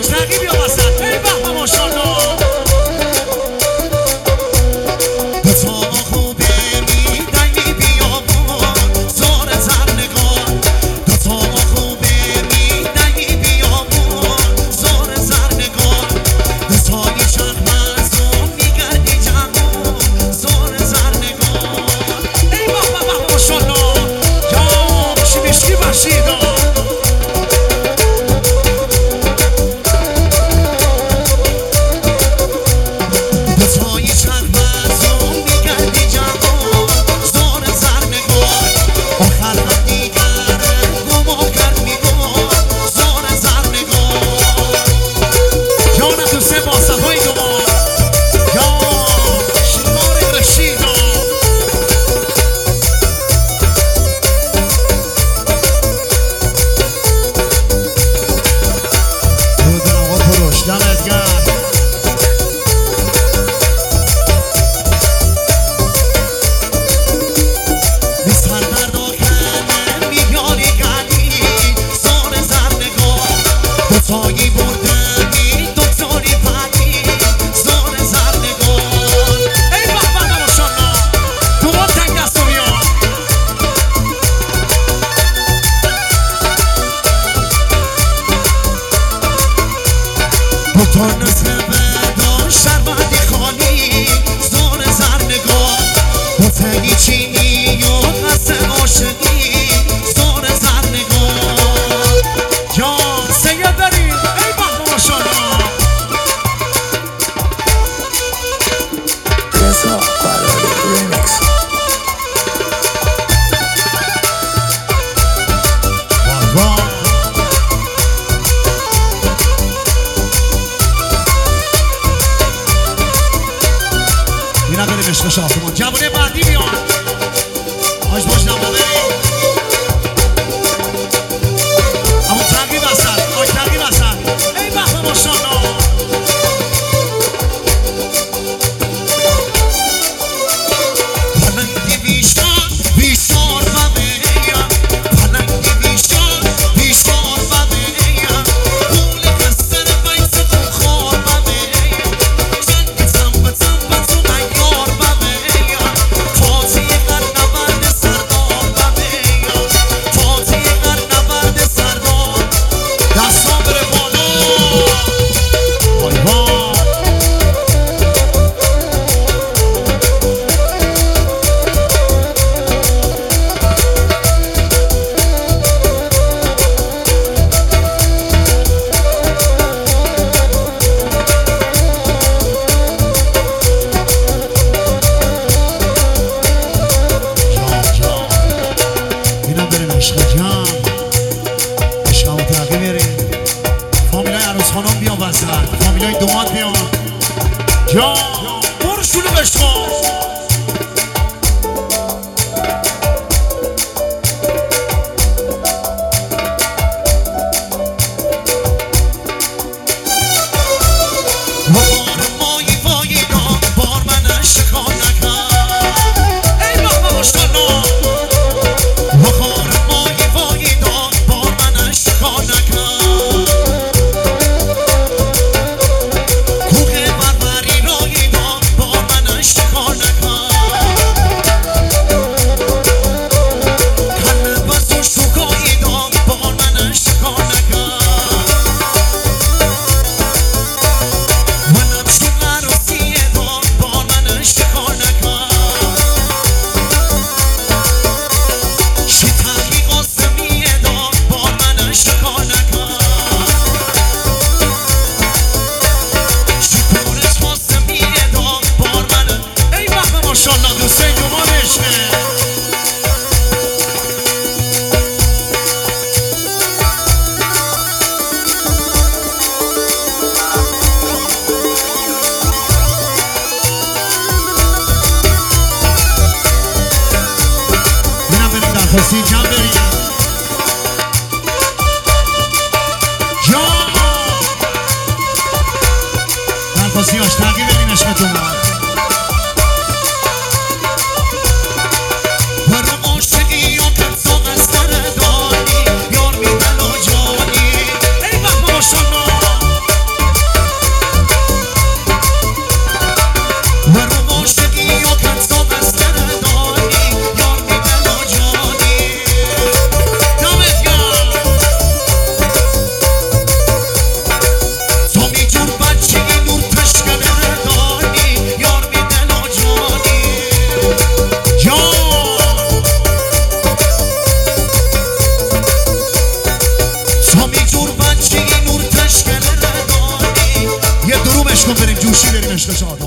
ترقی بیا وسط ای بابا ماشاءالله جوونه بعدی بیان آج باش نمو بریم اما ترقی وسط آج ترقی وسط ای بحبه ماشاءالله پلنگی بیشتر بیشتر ببینیم پلنگی بیشتر بیشتر ببینیم پول کسر بیت خور ببینیم جنگی زنب زنب تو نیار ببینیم تازی قرنورد سردار ببینیم تازی قرنورد سردار دستان بره بالا وای وای اینم بریم عشق جمع عشق همون ترقی بریم فامیلای عروس خانم بیان وسط فامیلای دومات بیان جا برو شلوغش کن بار مایی وایی دام بار من شکار نکن ای بابا ماشاءالله بخار مایی وایی دام بار من شکار نکن کوه بربری رایی دام بار من شکار نکن کل بس و شکایی دام بار من شکار نکن منم شو عروسی دام بار من شکار نکن شی تحقیق آسمی دام بار من شکار نکن شی پورش آسمی دام بار من ای بابا ماشاءالله دوسته دومان عشقه اینم بریم درخواستی جمع بریم جا درخواستی هاش ترقی بریم عشقتون برو عاشقی یا ترساق از سر دانی یار میدن و جانی ای بابا ماشاءالله جوشی بریم عشق شاد